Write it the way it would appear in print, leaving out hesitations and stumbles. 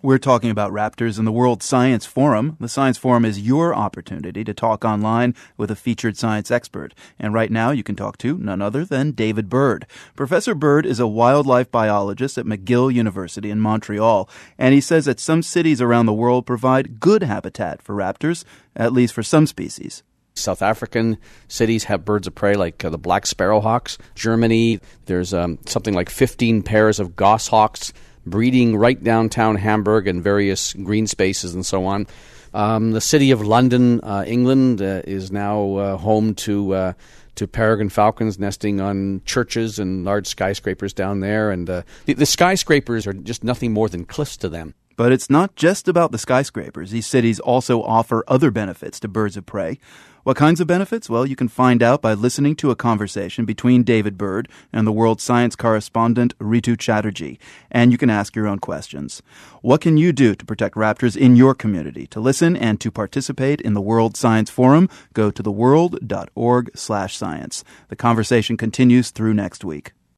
We're talking about raptors in the World Science Forum. The Science Forum is your opportunity to talk online with a featured science expert. And right now you can talk to none other than David Bird. Professor Bird is a wildlife biologist at McGill University in Montreal, and he says that some cities around the world provide good habitat for raptors, at least for some species. South African cities have birds of prey like the black sparrowhawks. Germany, there's something like 15 pairs of goshawks breeding right downtown Hamburg and various green spaces and so on. The city of London, England, is now home to peregrine falcons nesting on churches and large skyscrapers down there. And the skyscrapers are just nothing more than cliffs to them. But it's not just about the skyscrapers. These cities also offer other benefits to birds of prey. What kinds of benefits? Well, you can find out by listening to a conversation between David Bird and the World Science correspondent Ritu Chatterjee. And you can ask your own questions. What can you do to protect raptors in your community? To listen and to participate in the World Science Forum, go to theworld.org/science. The conversation continues through next week.